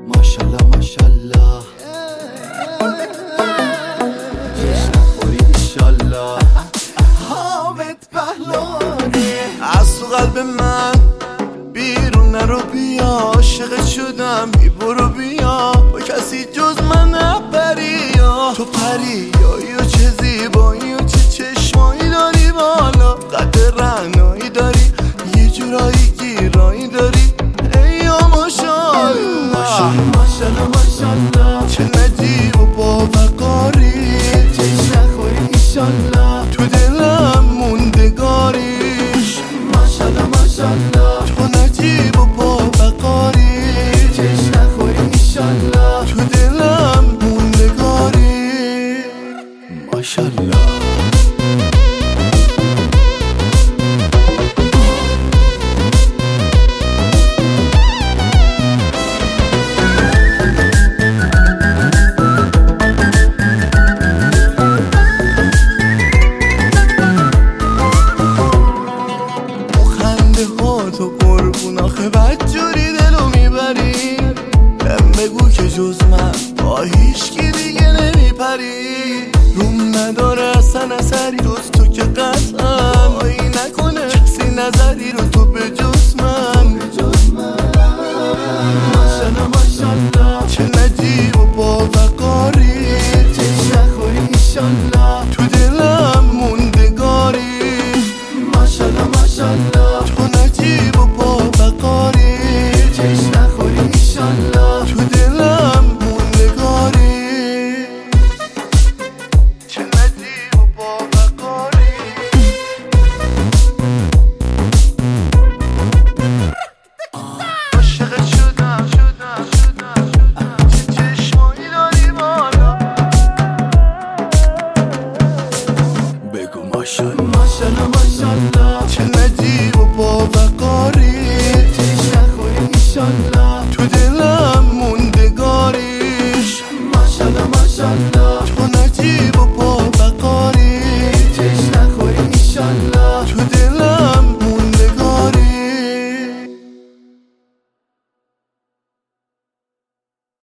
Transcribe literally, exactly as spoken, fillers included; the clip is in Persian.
ماشالله ماشالله جشن نخوری ایشالله حامد پهلوانی. از تو قلب من بیرون نرو بیا، عاشقت شدم بی برو بیا، با کسی جز من نپری. تو پری یا چه زیبایی و چه چشمایی داری، بالا قد رعنایی داری، یه جورایی گیرایی داری. ای یا ماشالله ماشالله ماشالله، چه نجیب و باوقاری، جشن نخوری ایشالله، تو دلم موندگاری. ماشالله ماشالله، تو نجیب و باوقاری، جشن نخوری ایشالله، تو دلم موندگاری. ماشالله تو قربون آخه بدجوری دلو میبری. بهم بگو که جز من با هیچکی دیگه نمیپری. روم نداره اصلا اثری جز تو که قطعا آیی نکنه کسی نظری رو تو به جز من. ماشالله ماشالله، چه نجیب و باوقاری، جشن نخوری ایشالله، تو دلم موندگاری. ماشالله ماشالله، تو نجیب و باوقاری، جشن نخوری ایشالله، تو دلم موندگاری. چه نجیب و باوقاری. عاشقت شدم شدم شدم، چه چشمایی داری بالا. بگو ماشالله ماشالله ماشالله، چه نجیب و باوقاری، جشن نخوری ایشالله، تو دلم